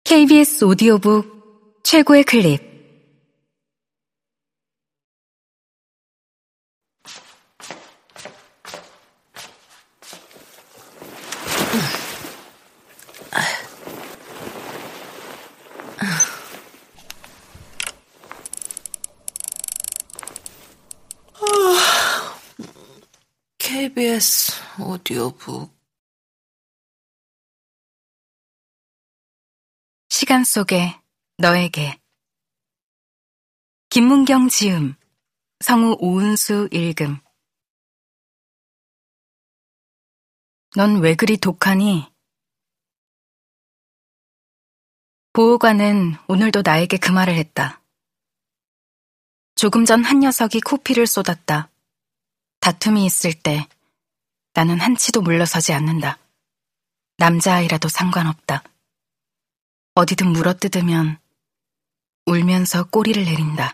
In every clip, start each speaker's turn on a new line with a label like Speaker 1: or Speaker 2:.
Speaker 1: KBS 오디오북 최고의 클립.
Speaker 2: KBS 오디오북.
Speaker 1: 시간 속에 너에게. 김문경 지음, 성우 오은수 읽음. 넌 왜 그리 독하니? 보호관은 오늘도 나에게 그 말을 했다. 조금 전 한 녀석이 코피를 쏟았다. 다툼이 있을 때 나는 한치도 물러서지 않는다. 남자아이라도 상관없다. 어디든 물어뜯으면 울면서 꼬리를 내린다.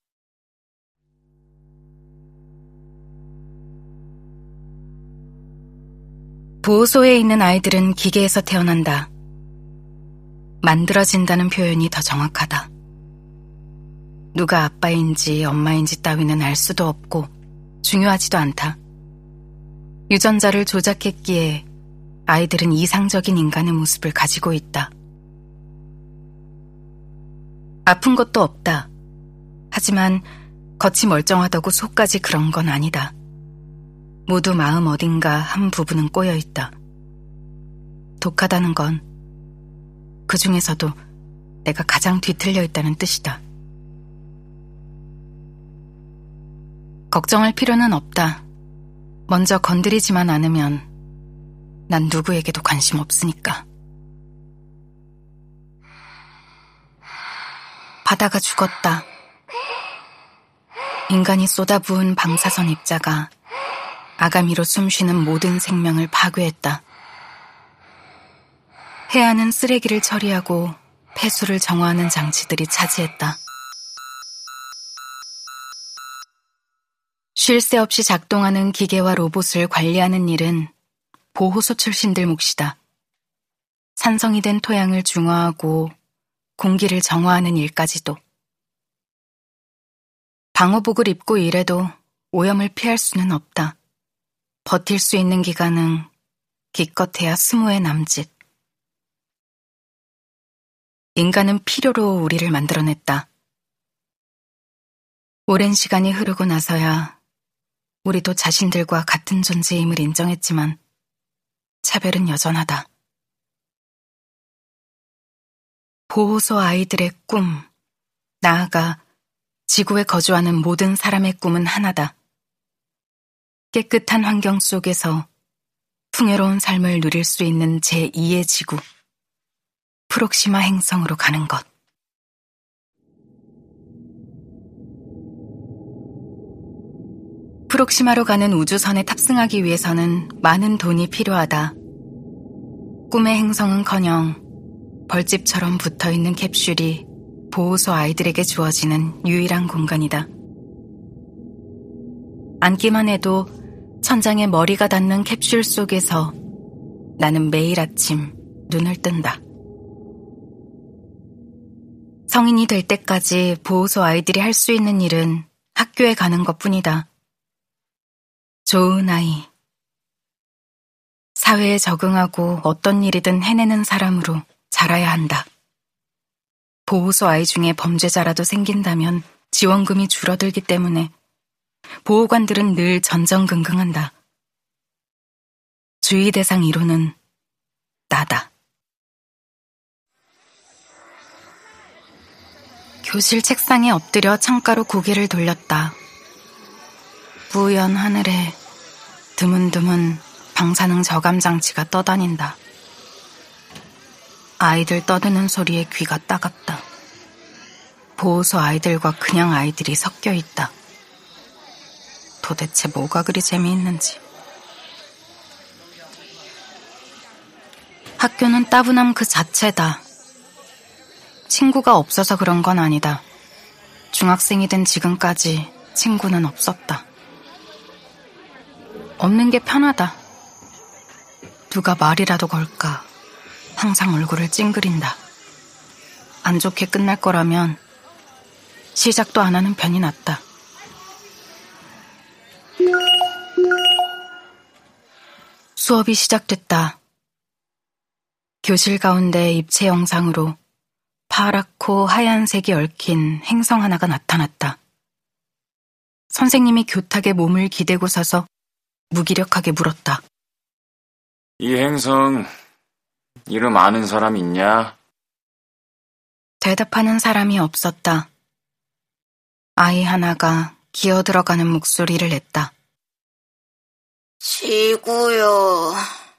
Speaker 1: 보호소에 있는 아이들은 기계에서 태어난다. 만들어진다는 표현이 더 정확하다. 누가 아빠인지 엄마인지 따위는 알 수도 없고 중요하지도 않다. 유전자를 조작했기에 아이들은 이상적인 인간의 모습을 가지고 있다. 아픈 것도 없다. 하지만 겉이 멀쩡하다고 속까지 그런 건 아니다. 모두 마음 어딘가 한 부분은 꼬여있다. 독하다는 건 그 중에서도 내가 가장 뒤틀려 있다는 뜻이다. 걱정할 필요는 없다. 먼저 건드리지만 않으면 난 누구에게도 관심 없으니까. 바다가 죽었다. 인간이 쏟아부은 방사선 입자가 아가미로 숨쉬는 모든 생명을 파괴했다. 해안은 쓰레기를 처리하고 폐수를 정화하는 장치들이 차지했다. 쉴 새 없이 작동하는 기계와 로봇을 관리하는 일은 보호소 출신들 몫이다. 산성이 된 토양을 중화하고 공기를 정화하는 일까지도. 방호복을 입고 일해도 오염을 피할 수는 없다. 버틸 수 있는 기간은 기껏해야 20의 남짓. 인간은 필요로 우리를 만들어냈다. 오랜 시간이 흐르고 나서야 우리도 자신들과 같은 존재임을 인정했지만 차별은 여전하다. 보호소 아이들의 꿈, 나아가 지구에 거주하는 모든 사람의 꿈은 하나다. 깨끗한 환경 속에서 풍요로운 삶을 누릴 수 있는 제2의 지구, 프록시마 행성으로 가는 것. 프록시마로 가는 우주선에 탑승하기 위해서는 많은 돈이 필요하다. 꿈의 행성은커녕 벌집처럼 붙어있는 캡슐이 보호소 아이들에게 주어지는 유일한 공간이다. 앉기만 해도 천장에 머리가 닿는 캡슐 속에서 나는 매일 아침 눈을 뜬다. 성인이 될 때까지 보호소 아이들이 할 수 있는 일은 학교에 가는 것뿐이다. 좋은 아이. 사회에 적응하고 어떤 일이든 해내는 사람으로 자라야 한다. 보호소 아이 중에 범죄자라도 생긴다면 지원금이 줄어들기 때문에 보호관들은 늘 전전긍긍한다. 주의 대상 1호는 나다. 교실 책상에 엎드려 창가로 고개를 돌렸다. 뿌연 하늘에 드문드문 방사능 저감 장치가 떠다닌다. 아이들 떠드는 소리에 귀가 따갑다. 보호소 아이들과 그냥 아이들이 섞여 있다. 도대체 뭐가 그리 재미있는지. 학교는 따분함 그 자체다. 친구가 없어서 그런 건 아니다. 중학생이 된 지금까지 친구는 없었다. 없는 게 편하다. 누가 말이라도 걸까 항상 얼굴을 찡그린다. 안 좋게 끝날 거라면 시작도 안 하는 편이 낫다. 수업이 시작됐다. 교실 가운데 입체 영상으로 파랗고 하얀색이 얽힌 행성 하나가 나타났다. 선생님이 교탁에 몸을 기대고 서서 무기력하게 물었다.
Speaker 3: 이 행성 이름 아는 사람 있냐?
Speaker 1: 대답하는 사람이 없었다. 아이 하나가 기어들어가는 목소리를 냈다.
Speaker 2: 지구요.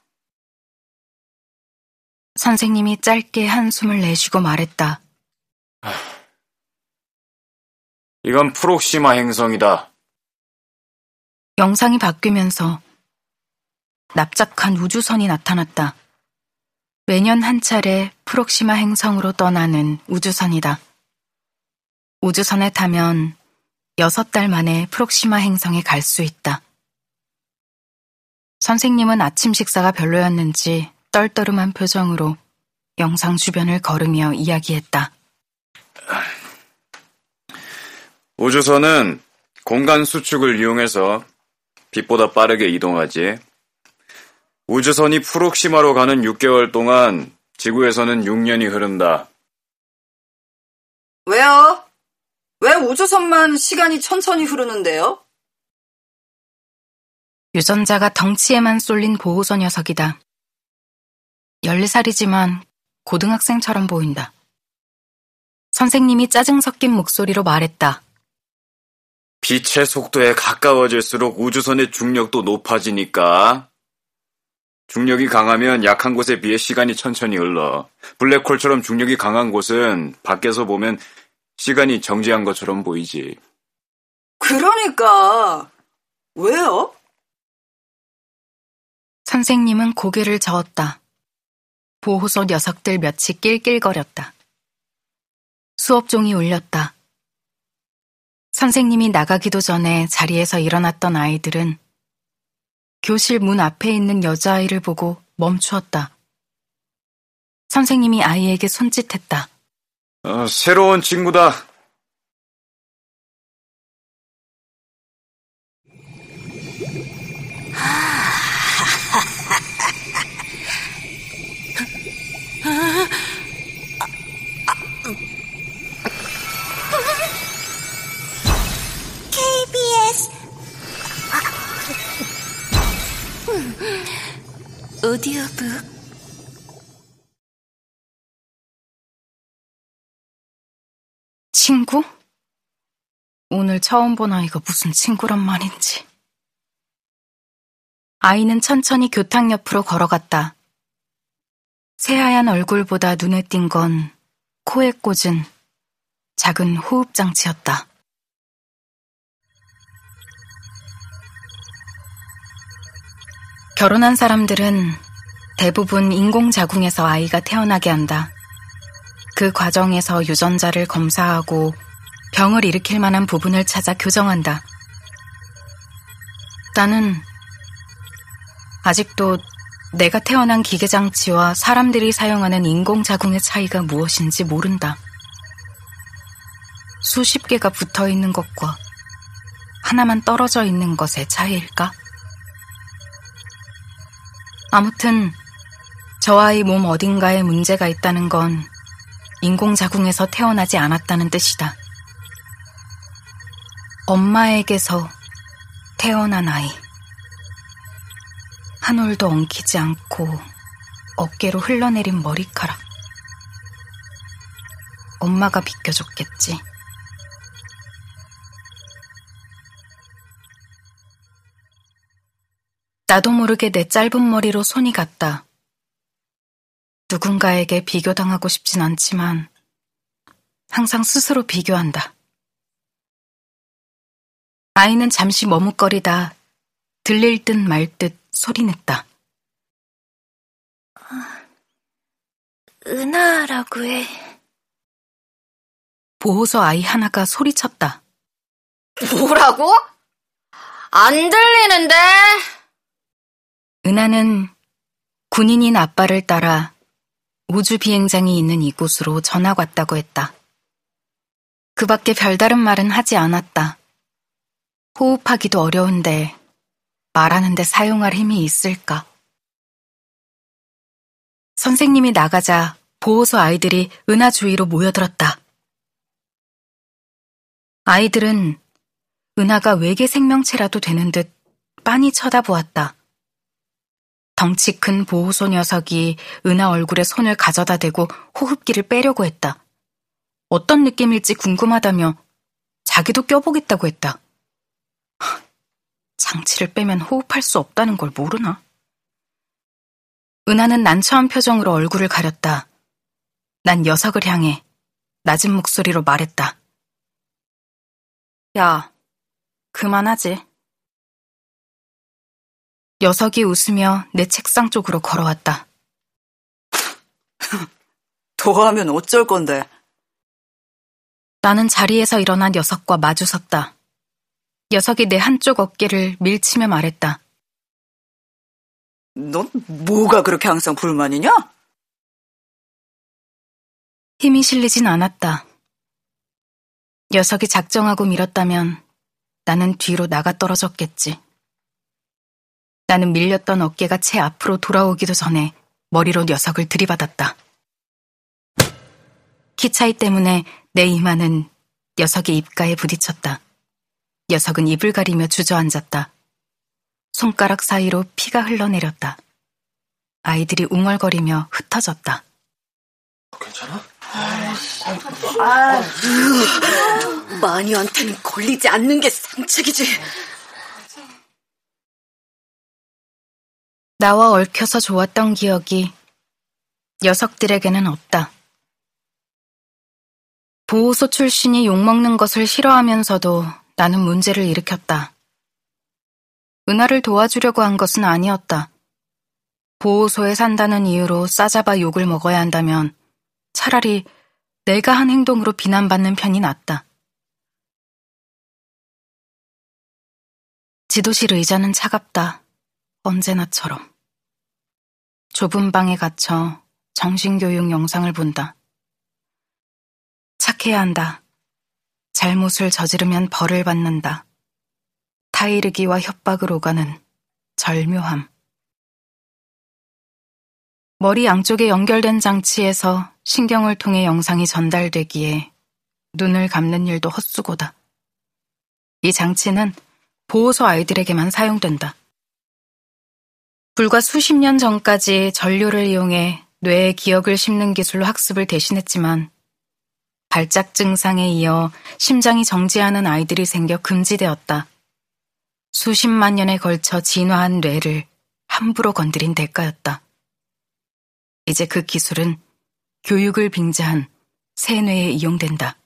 Speaker 1: 선생님이 짧게 한숨을 내쉬고 말했다.
Speaker 3: 이건 프록시마 행성이다.
Speaker 1: 영상이 바뀌면서 납작한 우주선이 나타났다. 매년 한 차례 프록시마 행성으로 떠나는 우주선이다. 우주선에 타면 6달 만에 프록시마 행성에 갈 수 있다. 선생님은 아침 식사가 별로였는지 떨떠름한 표정으로 영상 주변을 걸으며 이야기했다.
Speaker 3: 우주선은 공간 수축을 이용해서 빛보다 빠르게 이동하지. 우주선이 프록시마로 가는 6개월 동안 지구에서는 6년이 흐른다.
Speaker 4: 왜요? 왜 우주선만 시간이 천천히 흐르는데요?
Speaker 1: 유전자가 덩치에만 쏠린 보호소 녀석이다. 14살이지만 고등학생처럼 보인다. 선생님이 짜증 섞인 목소리로 말했다.
Speaker 3: 빛의 속도에 가까워질수록 우주선의 중력도 높아지니까. 중력이 강하면 약한 곳에 비해 시간이 천천히 흘러. 블랙홀처럼 중력이 강한 곳은 밖에서 보면 시간이 정지한 것처럼 보이지.
Speaker 4: 그러니까 왜요?
Speaker 1: 선생님은 고개를 저었다. 보호소 녀석들 몇이 낄낄거렸다. 수업종이 울렸다. 선생님이 나가기도 전에 자리에서 일어났던 아이들은 교실 문 앞에 있는 여자아이를 보고 멈추었다. 선생님이 아이에게 손짓했다.
Speaker 3: 새로운 친구다.
Speaker 2: KBS 오디오북.
Speaker 1: 친구? 오늘 처음 본 아이가 무슨 친구란 말인지. 아이는 천천히 교탁 옆으로 걸어갔다. 새하얀 얼굴보다 눈에 띈 건 코에 꽂은 작은 호흡장치였다. 결혼한 사람들은 대부분 인공자궁에서 아이가 태어나게 한다. 그 과정에서 유전자를 검사하고 병을 일으킬 만한 부분을 찾아 교정한다. 나는 아직도 내가 태어난 기계장치와 사람들이 사용하는 인공자궁의 차이가 무엇인지 모른다. 수십 개가 붙어 있는 것과 하나만 떨어져 있는 것의 차이일까? 아무튼 저 아이 몸 어딘가에 문제가 있다는 건 인공자궁에서 태어나지 않았다는 뜻이다. 엄마에게서 태어난 아이. 한 올도 엉키지 않고 어깨로 흘러내린 머리카락. 엄마가 비켜줬겠지. 나도 모르게 내 짧은 머리로 손이 갔다. 누군가에게 비교당하고 싶진 않지만 항상 스스로 비교한다. 아이는 잠시 머뭇거리다 들릴 듯 말 듯 소리냈다.
Speaker 2: 은하라고 해.
Speaker 1: 보호소 아이 하나가 소리쳤다.
Speaker 4: 뭐라고? 안 들리는데?
Speaker 1: 은하는 군인인 아빠를 따라 우주 비행장이 있는 이곳으로 전학 왔다고 했다. 그 밖에 별다른 말은 하지 않았다. 호흡하기도 어려운데 말하는데 사용할 힘이 있을까? 선생님이 나가자 보호소 아이들이 은하 주위로 모여들었다. 아이들은 은하가 외계 생명체라도 되는 듯 빤히 쳐다보았다. 덩치 큰 보호소 녀석이 은하 얼굴에 손을 가져다 대고 호흡기를 빼려고 했다. 어떤 느낌일지 궁금하다며 자기도 껴보겠다고 했다. 장치를 빼면 호흡할 수 없다는 걸 모르나? 은하는 난처한 표정으로 얼굴을 가렸다. 난 녀석을 향해 낮은 목소리로 말했다. 야, 그만하지. 녀석이 웃으며 내 책상 쪽으로 걸어왔다.
Speaker 4: 더 하면 어쩔 건데?
Speaker 1: 나는 자리에서 일어난 녀석과 마주섰다. 녀석이 내 한쪽 어깨를 밀치며 말했다.
Speaker 4: 넌 뭐가 그렇게 항상 불만이냐?
Speaker 1: 힘이 실리진 않았다. 녀석이 작정하고 밀었다면 나는 뒤로 나가 떨어졌겠지. 나는 밀렸던 어깨가 채 앞으로 돌아오기도 전에 머리로 녀석을 들이받았다. 키 차이 때문에 내 이마는 녀석의 입가에 부딪혔다. 녀석은 입을 가리며 주저앉았다. 손가락 사이로 피가 흘러내렸다. 아이들이 웅얼거리며 흩어졌다.
Speaker 3: 괜찮아?
Speaker 2: 마녀한테는 걸리지 않는 게 상책이지.
Speaker 1: 나와 얽혀서 좋았던 기억이 녀석들에게는 없다. 보호소 출신이 욕먹는 것을 싫어하면서도 나는 문제를 일으켰다. 은하를 도와주려고 한 것은 아니었다. 보호소에 산다는 이유로 싸잡아 욕을 먹어야 한다면 차라리 내가 한 행동으로 비난받는 편이 낫다. 지도실 의자는 차갑다. 언제나처럼. 좁은 방에 갇혀 정신교육 영상을 본다. 착해야 한다. 잘못을 저지르면 벌을 받는다. 타이르기와 협박을 오가는 절묘함. 머리 양쪽에 연결된 장치에서 신경을 통해 영상이 전달되기에 눈을 감는 일도 헛수고다. 이 장치는 보호소 아이들에게만 사용된다. 불과 수십 년 전까지 전류를 이용해 뇌에 기억을 심는 기술로 학습을 대신했지만 발작 증상에 이어 심장이 정지하는 아이들이 생겨 금지되었다. 수십만 년에 걸쳐 진화한 뇌를 함부로 건드린 대가였다. 이제 그 기술은 교육을 빙자한 새 뇌에 이용된다.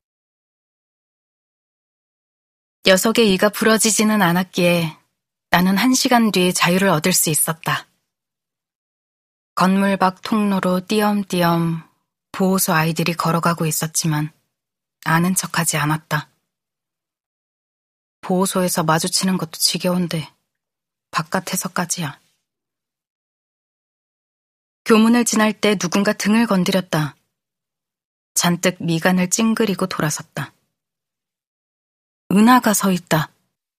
Speaker 1: 녀석의 이가 부러지지는 않았기에 나는 1시간 뒤에 자유를 얻을 수 있었다. 건물 밖 통로로 띄엄띄엄 보호소 아이들이 걸어가고 있었지만 아는 척하지 않았다. 보호소에서 마주치는 것도 지겨운데 바깥에서까지야. 교문을 지날 때 누군가 등을 건드렸다. 잔뜩 미간을 찡그리고 돌아섰다. 은하가 서 있다.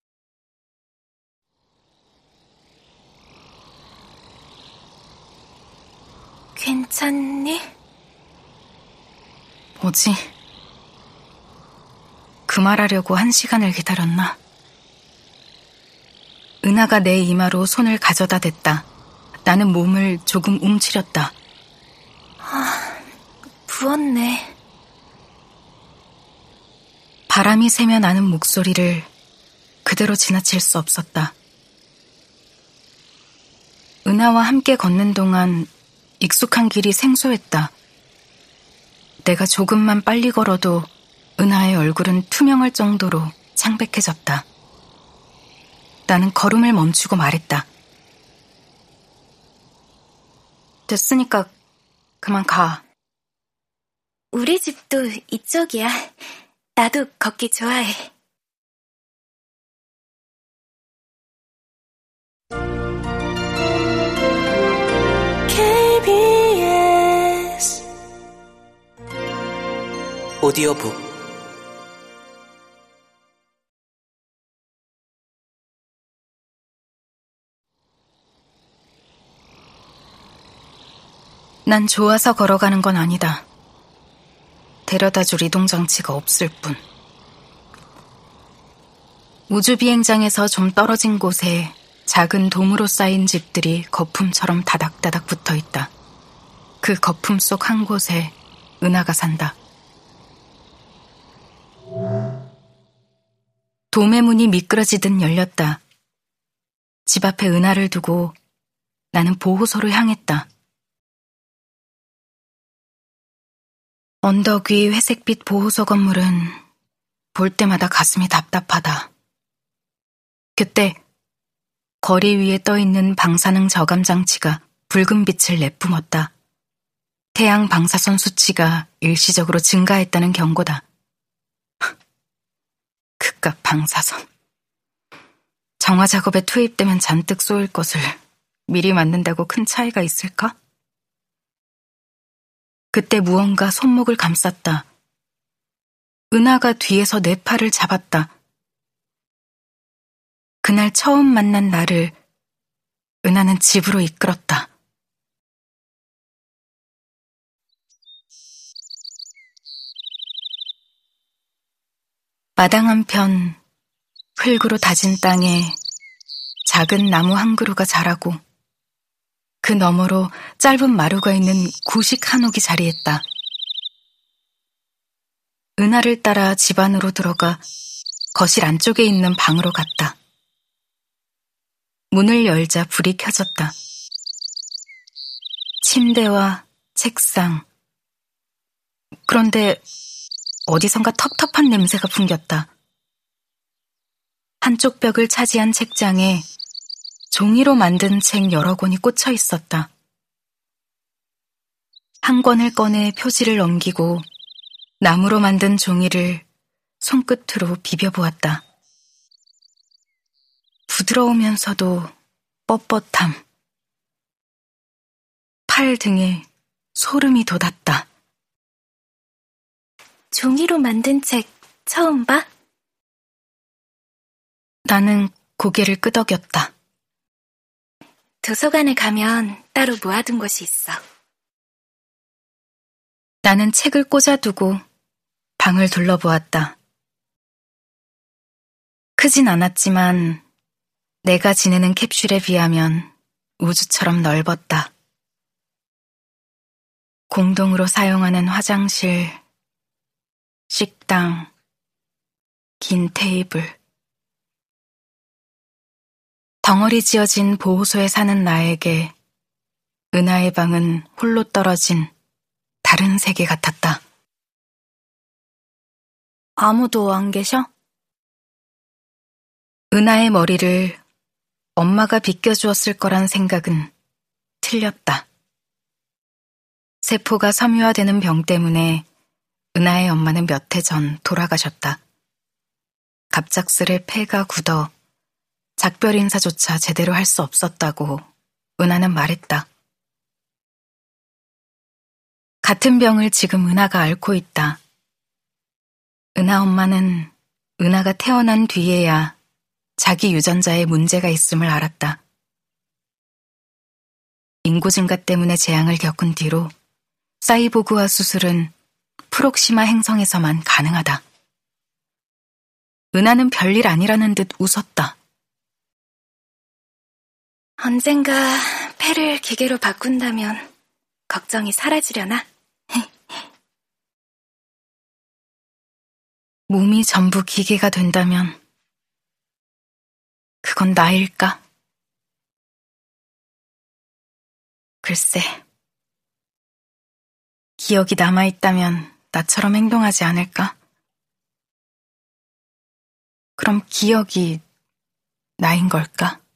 Speaker 2: 괜찮니?
Speaker 1: 뭐지? 그 말하려고 1시간을 기다렸나? 은하가 내 이마로 손을 가져다 댔다. 나는 몸을 조금 움츠렸다.
Speaker 2: 부었네.
Speaker 1: 바람이 새며 나는 목소리를 그대로 지나칠 수 없었다. 은하와 함께 걷는 동안 익숙한 길이 생소했다. 내가 조금만 빨리 걸어도 은하의 얼굴은 투명할 정도로 창백해졌다. 나는 걸음을 멈추고 말했다. 됐으니까 그만 가.
Speaker 2: 우리 집도 이쪽이야. 나도 걷기 좋아해. KBS
Speaker 5: 오디오북
Speaker 1: 난 좋아서 걸어가는 건 아니다. 데려다줄 이동장치가 없을 뿐. 우주비행장에서 좀 떨어진 곳에 작은 돔으로 쌓인 집들이 거품처럼 다닥다닥 붙어있다. 그 거품 속 한 곳에 은하가 산다. 돔의 문이 미끄러지듯 열렸다. 집 앞에 은하를 두고 나는 보호소로 향했다. 언덕 위 회색빛 보호소 건물은 볼 때마다 가슴이 답답하다. 그때 거리 위에 떠있는 방사능 저감 장치가 붉은 빛을 내뿜었다. 태양 방사선 수치가 일시적으로 증가했다는 경고다. 그깟 방사선. 정화 작업에 투입되면 잔뜩 쏘일 것을 미리 만든다고 큰 차이가 있을까? 그때 무언가 손목을 감쌌다. 은하가 뒤에서 내 팔을 잡았다. 그날 처음 만난 나를 은하는 집으로 이끌었다. 마당 한편 흙으로 다진 땅에 작은 나무 한 그루가 자라고 그 너머로 짧은 마루가 있는 구식 한옥이 자리했다. 은하를 따라 집 안으로 들어가 거실 안쪽에 있는 방으로 갔다. 문을 열자 불이 켜졌다. 침대와 책상. 그런데 어디선가 텁텁한 냄새가 풍겼다. 한쪽 벽을 차지한 책장에 종이로 만든 책 여러 권이 꽂혀 있었다. 한 권을 꺼내 표지를 넘기고 나무로 만든 종이를 손끝으로 비벼보았다. 부드러우면서도 뻣뻣함. 팔 등에 소름이 돋았다.
Speaker 2: 종이로 만든 책 처음 봐?
Speaker 1: 나는 고개를 끄덕였다.
Speaker 2: 도서관에 가면 따로 모아둔 곳이 있어.
Speaker 1: 나는 책을 꽂아두고 방을 둘러보았다. 크진 않았지만 내가 지내는 캡슐에 비하면 우주처럼 넓었다. 공동으로 사용하는 화장실, 식당, 긴 테이블. 덩어리 지어진 보호소에 사는 나에게 은하의 방은 홀로 떨어진 다른 세계 같았다. 아무도 안 계셔? 은하의 머리를 엄마가 빗겨주었을 거란 생각은 틀렸다. 세포가 섬유화되는 병 때문에 은하의 엄마는 몇 해 전 돌아가셨다. 갑작스레 폐가 굳어 작별 인사조차 제대로 할 수 없었다고 은하는 말했다. 같은 병을 지금 은하가 앓고 있다. 은하 엄마는 은하가 태어난 뒤에야 자기 유전자에 문제가 있음을 알았다. 인구 증가 때문에 재앙을 겪은 뒤로 사이보그화 수술은 프록시마 행성에서만 가능하다. 은하는 별일 아니라는 듯 웃었다.
Speaker 2: 언젠가 폐를 기계로 바꾼다면 걱정이 사라지려나?
Speaker 1: 몸이 전부 기계가 된다면 그건 나일까? 글쎄, 기억이 남아있다면 나처럼 행동하지 않을까? 그럼 기억이 나인 걸까?